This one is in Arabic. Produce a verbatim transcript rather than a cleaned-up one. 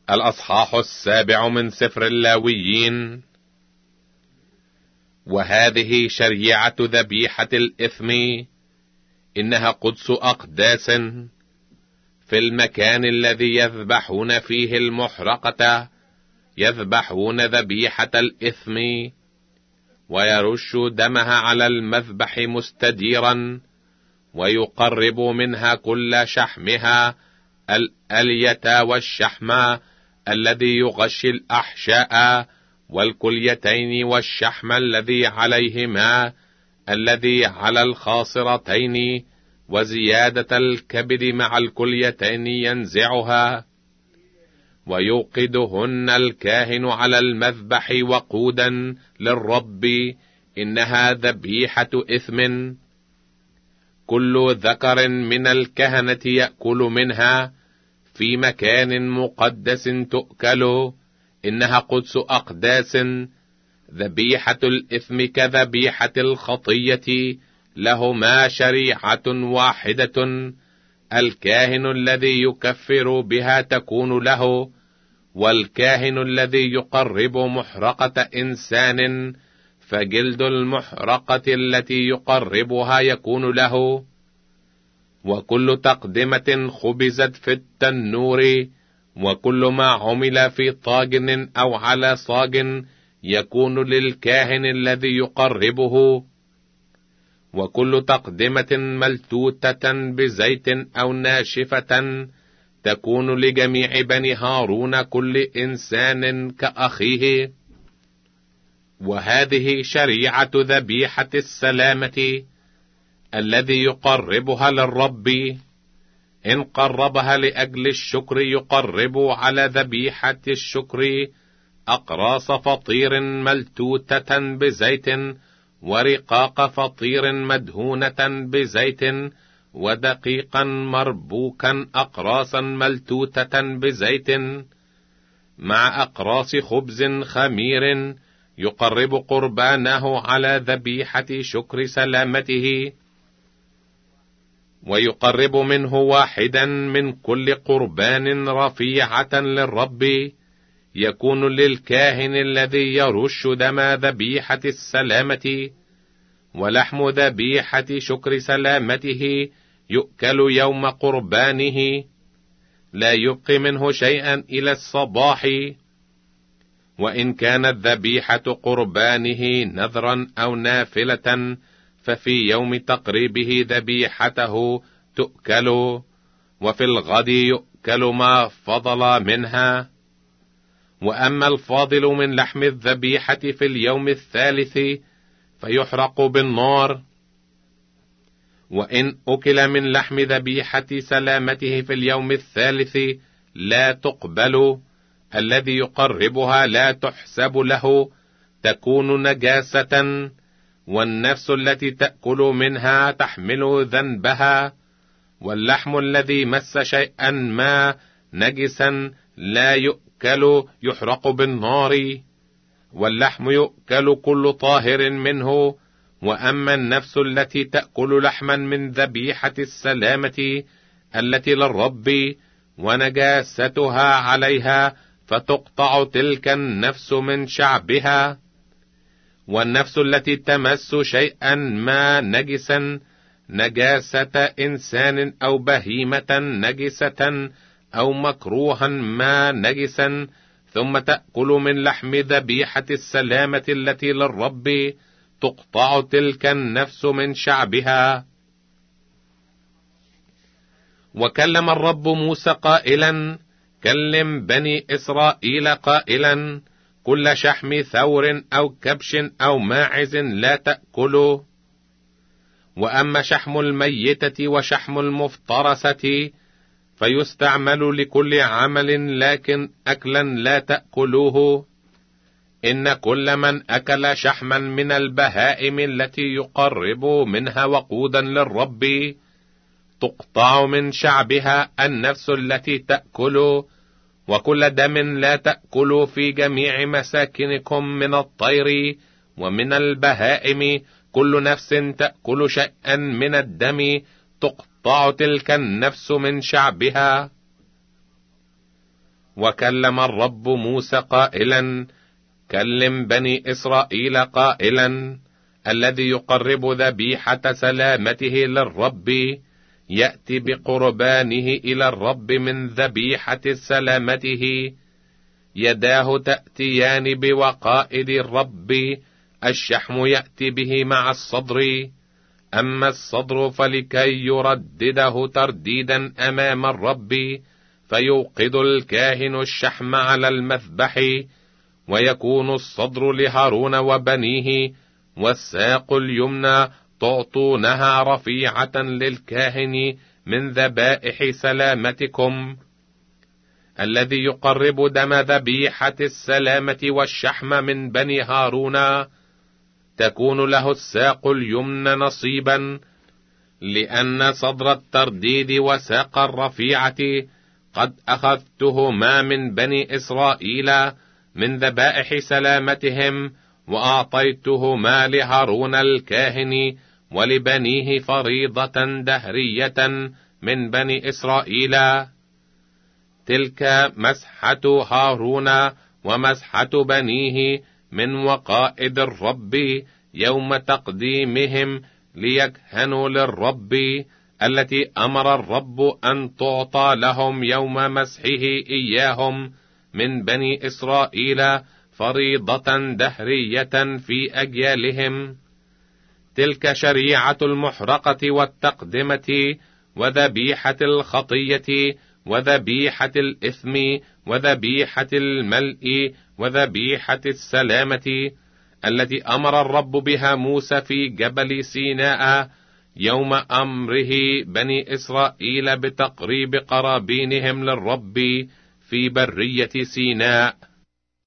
الأصحاح السابع من سفر اللاويين. وهذه شريعة ذبيحة الإثم، إنها قدس أقداس، في المكان الذي يذبحون فيه المحرقة يذبحون ذبيحة الإثم، ويرش دمها على المذبح مستديرا، ويقرب منها كل شحمها الألية والشحم الذي يغشي الأحشاء، والكليتين والشحم الذي عليهما الذي على الخاصرتين، وزيادة الكبد مع الكليتين ينزعها، ويوقدهن الكاهن على المذبح وقودا للرب، إنها ذبيحة إثم. كل ذكر من الكهنة يأكل منها في مكان مقدس تؤكل، إنها قدس أقداس. ذبيحة الإثم كذبيحة الخطية، لهما شريعة واحدة. الكاهن الذي يكفر بها تكون له، والكاهن الذي يقرب محرقة إنسان فجلد المحرقة التي يقربها يكون له. وكل تقدمة خبزت في التنور، وكل ما عمل في طاجن أو على صاج يكون للكاهن الذي يقربه. وكل تقدمة ملتوتة بزيت أو ناشفة تكون لجميع بني هارون كل إنسان كأخيه. وهذه شريعة ذبيحة السلامة الذي يقربها للرب. إن قربها لأجل الشكر يقرب على ذبيحة الشكر أقراص فطير ملتوتة بزيت، ورقاق فطير مدهونة بزيت، ودقيقا مربوكا أقراصا ملتوتة بزيت، مع أقراص خبز خمير، يقرب قربانه على ذبيحة شكر سلامته. ويقرب منه واحدا من كل قربان رفيعة للرب، يكون للكاهن الذي يرش دم ذبيحة السلامة. ولحم ذبيحة شكر سلامته يؤكل يوم قربانه، لا يبقي منه شيئا إلى الصباح. وإن كانت ذبيحة قربانه نذرا أو نافلة، ففي يوم تقريبه ذبيحته تؤكل، وفي الغد يؤكل ما فضل منها. وأما الفاضل من لحم الذبيحة في اليوم الثالث فيحرق بالنار. وإن أكل من لحم ذبيحة سلامته في اليوم الثالث لا تقبل، الذي يقربها لا تحسب له، تكون نجاسة، والنفس التي تأكل منها تحمل ذنبها. واللحم الذي مس شيئا ما نجسا لا يؤكل، يحرق بالنار. واللحم يؤكل كل طاهر منه. وأما النفس التي تأكل لحما من ذبيحة السلامة التي للرب ونجاستها عليها، فتقطع تلك النفس من شعبها. والنفس التي تمس شيئا ما نجسا، نجاسة إنسان أو بهيمة نجسة أو مكروها ما نجسا، ثم تأكل من لحم ذبيحة السلامة التي للرب، تقطع تلك النفس من شعبها. وكلم الرب موسى قائلا: كلم بني إسرائيل قائلا: كل شحم ثور أو كبش أو ماعز لا تأكله. وأما شحم الميتة وشحم المفترسة فيستعمل لكل عمل، لكن أكلا لا تأكلوه. إن كل من أكل شحما من البهائم التي يقرب منها وقودا للرب، تقطع من شعبها النفس التي تأكل. وكل دم لا تأكل في جميع مساكنكم من الطير ومن البهائم، كل نفس تأكل شيئا من الدم تقطع تلك النفس من شعبها. وكلم الرب موسى قائلا: كلم بني إسرائيل قائلا: الذي يقرب ذبيحة سلامته للرب يأتي بقربانه إلى الرب من ذبيحة سلامته، يداه تأتيان بوقائد الرب، الشحم يأتي به مع الصدر، أما الصدر فلكي يردده ترديدا أمام الرب، فيوقد الكاهن الشحم على المذبح، ويكون الصدر لهارون وبنيه، والساق اليمنى تعطونها رفيعة للكاهن من ذبائح سلامتكم. الذي يقرب دم ذبيحة السلامة والشحم من بني هارون تكون له الساق اليمنى نصيبا، لأن صدر الترديد وساق الرفيعة قد أخذتهما من بني إسرائيل من ذبائح سلامتهم، وأعطيتهما لهارون الكاهن ولبنيه فريضة دهرية من بني إسرائيل. تلك مسحة هارون ومسحة بنيه من وقائد الرب يوم تقديمهم ليكهنوا للرب، التي أمر الرب أن تعطى لهم يوم مسحه إياهم من بني إسرائيل فريضة دهرية في أجيالهم. تلك شريعة المحرقة والتقدمة وذبيحة الخطية وذبيحة الإثم وذبيحة الملء وذبيحة السلامة، التي أمر الرب بها موسى في جبل سيناء يوم أمره بني إسرائيل بتقريب قرابينهم للرب في برية سيناء.